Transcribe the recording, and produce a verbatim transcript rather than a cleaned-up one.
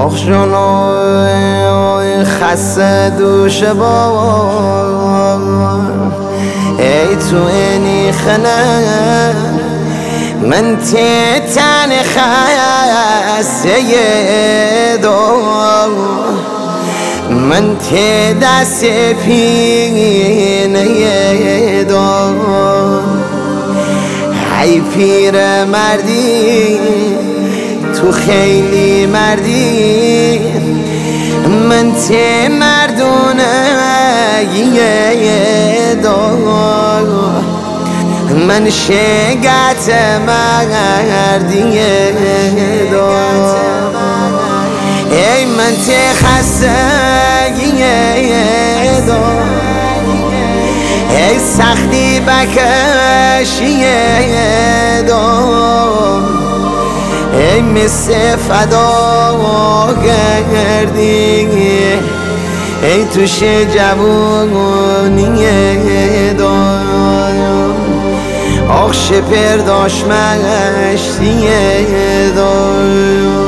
آخ جانای خسته دوش بار ای تو اینی خنه من تی تن خسته دار من تی دست پینه دار ای پیر مردی تو خیلی مردی من تی مردونه دار من شگت مردی دار ای من تی خستگی دار ای سختی بکشی دار ای مثل فدا کردی ای توش جوانی دار آخ شپر داشت مشتی دار